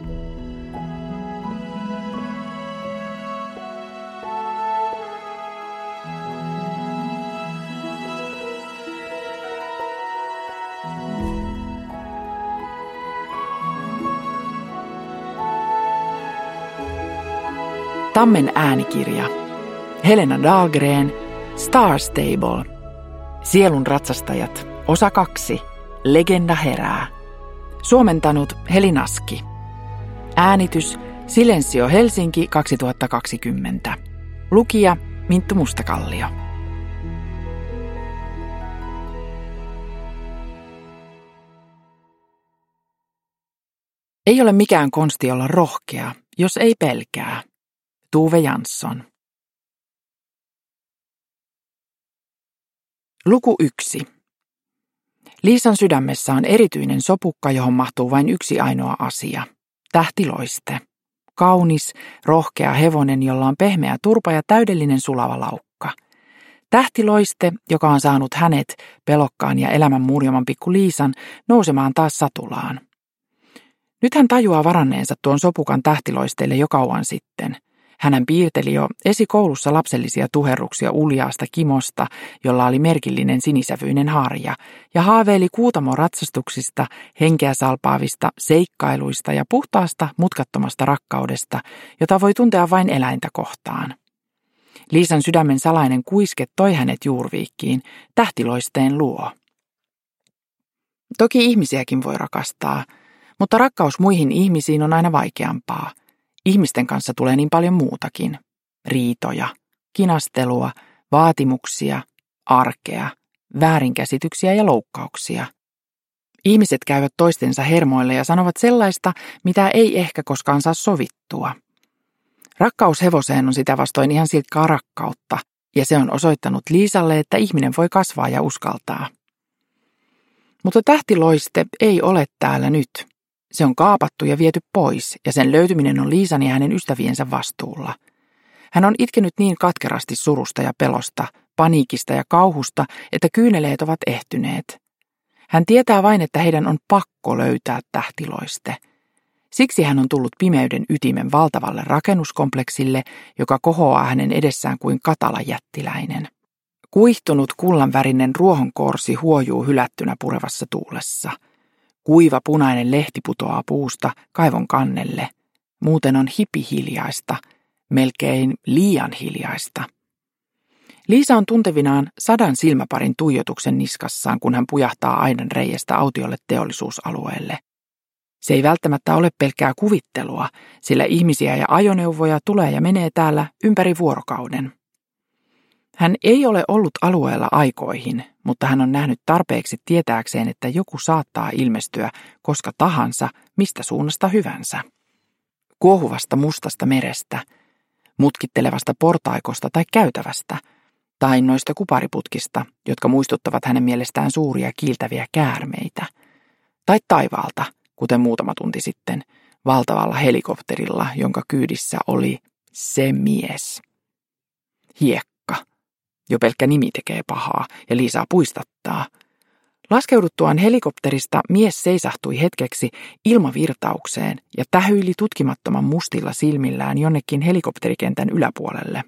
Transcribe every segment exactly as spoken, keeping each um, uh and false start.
Tammen äänikirja. Helena Dahlgren, Star Stable. Sielun ratsastajat. Osa kaksi. Legenda herää. Suomentanut Heli Naski. Äänitys Silensio Helsinki kaksituhattakaksikymmentä. Lukija Minttu Mustakallio. Ei ole mikään konsti olla rohkea, jos ei pelkää. Tove Jansson. Luku yksi. Liisan sydämessä on erityinen sopukka, johon mahtuu vain yksi ainoa asia. Tähtiloiste. Kaunis, rohkea hevonen, jolla on pehmeä turpa ja täydellinen sulava laukka. Tähtiloiste, joka on saanut hänet, pelokkaan ja elämän murjoman pikku Liisan, nousemaan taas satulaan. Nyt hän tajuaa varanneensa tuon sopukan tähtiloisteelle jo kauan sitten. Hän piirteli jo esikoulussa lapsellisia tuherruksia uljaasta kimosta, jolla oli merkillinen sinisävyinen harja, ja haaveili Kuutamo-ratsastuksista, henkeä salpaavista seikkailuista ja puhtaasta, mutkattomasta rakkaudesta, jota voi tuntea vain eläintä kohtaan. Liisan sydämen salainen kuiske toi hänet juurviikkiin, tähtiloisteen luo. Toki ihmisiäkin voi rakastaa, mutta rakkaus muihin ihmisiin on aina vaikeampaa. Ihmisten kanssa tulee niin paljon muutakin. Riitoja, kinastelua, vaatimuksia, arkea, väärinkäsityksiä ja loukkauksia. Ihmiset käyvät toistensa hermoille ja sanovat sellaista, mitä ei ehkä koskaan saa sovittua. Rakkaus hevoseen on sitä vastoin ihan silkkaa rakkautta, ja se on osoittanut Liisalle, että ihminen voi kasvaa ja uskaltaa. Mutta tähtiloiste ei ole täällä nyt. Se on kaapattu ja viety pois, ja sen löytyminen on Liisan ja hänen ystäviensä vastuulla. Hän on itkenyt niin katkerasti surusta ja pelosta, paniikista ja kauhusta, että kyyneleet ovat ehtyneet. Hän tietää vain, että heidän on pakko löytää tähtiloiste. Siksi hän on tullut pimeyden ytimen valtavalle rakennuskompleksille, joka kohoaa hänen edessään kuin katala jättiläinen. Kuihtunut kullanvärinen ruohonkorsi huojuu hylättynä purevassa tuulessa. Kuiva punainen lehti putoaa puusta kaivon kannelle. Muuten on hipihiljaista, melkein liian hiljaista. Liisa on tuntevinaan sadan silmäparin tuijotuksen niskassaan, kun hän pujahtaa aidan reiästä autiolle teollisuusalueelle. Se ei välttämättä ole pelkkää kuvittelua, sillä ihmisiä ja ajoneuvoja tulee ja menee täällä ympäri vuorokauden. Hän ei ole ollut alueella aikoihin, mutta hän on nähnyt tarpeeksi tietääkseen, että joku saattaa ilmestyä koska tahansa, mistä suunnasta hyvänsä. Kuohuvasta mustasta merestä, mutkittelevasta portaikosta tai käytävästä, tai noista kupariputkista, jotka muistuttavat hänen mielestään suuria kiiltäviä käärmeitä, tai taivaalta, kuten muutama tunti sitten, valtavalla helikopterilla, jonka kyydissä oli se mies. Hiekka. Jo pelkkä nimi tekee pahaa ja Liisaa puistattaa. Laskeuduttuaan helikopterista mies seisahtui hetkeksi ilmavirtaukseen ja tähyili tutkimattoman mustilla silmillään jonnekin helikopterikentän yläpuolelle.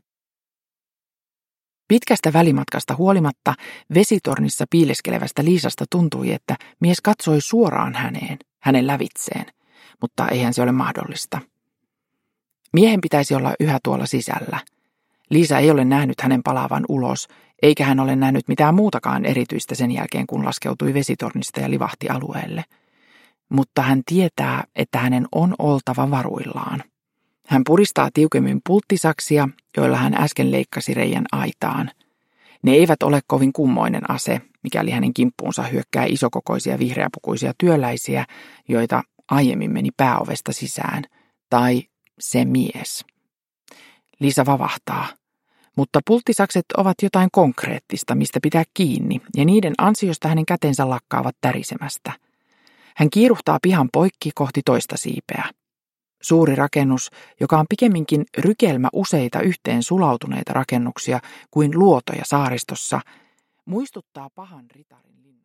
Pitkästä välimatkasta huolimatta vesitornissa piileskelevästä Liisasta tuntui, että mies katsoi suoraan häneen, hänen lävitseen, mutta eihän se ole mahdollista. Miehen pitäisi olla yhä tuolla sisällä. Liisa ei ole nähnyt hänen palaavan ulos, eikä hän ole nähnyt mitään muutakaan erityistä sen jälkeen, kun laskeutui vesitornista ja livahti alueelle. Mutta hän tietää, että hänen on oltava varuillaan. Hän puristaa tiukemmin pulttisaksia, joilla hän äsken leikkasi reijän aitaan. Ne eivät ole kovin kummoinen ase, mikäli hänen kimppuunsa hyökkää isokokoisia vihreäpukuisia työläisiä, joita aiemmin meni pääovesta sisään, tai se mies. Liisa vavahtaa, mutta pulttisakset ovat jotain konkreettista, mistä pitää kiinni, ja niiden ansiosta hänen kätensä lakkaavat tärisemästä. Hän kiiruhtaa pihan poikki kohti toista siipeä. Suuri rakennus, joka on pikemminkin rykelmä useita yhteen sulautuneita rakennuksia kuin luotoja saaristossa, muistuttaa pahan ritarin linnaa.